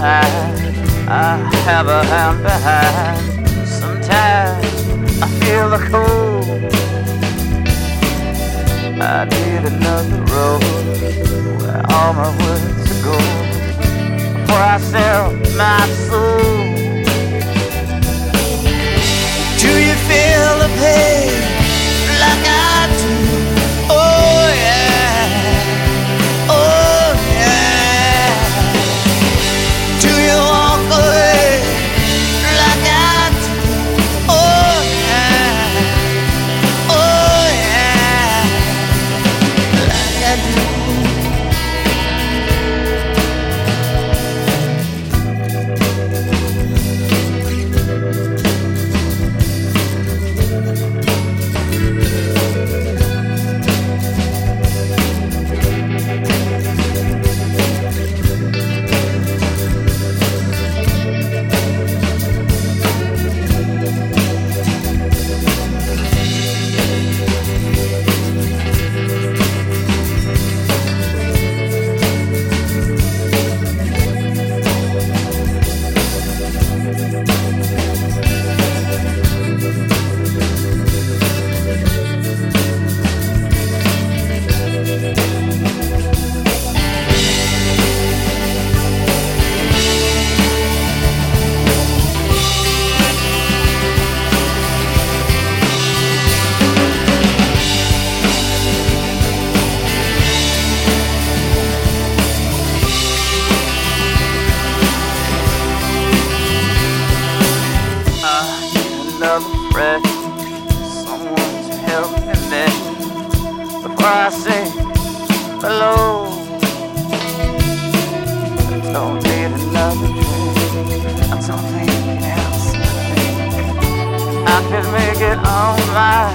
tied. I have a hand behind. Sometimes I feel the cold. I need another road where all my words are gold before I sell my soul. Do you feel the pain like I do? Oh yeah, oh yeah. Do you walk away like I do? Oh yeah, oh yeah, like I do. Another friend, someone to help me then before I say hello. I don't need another drink. I'm something else. I could make it on my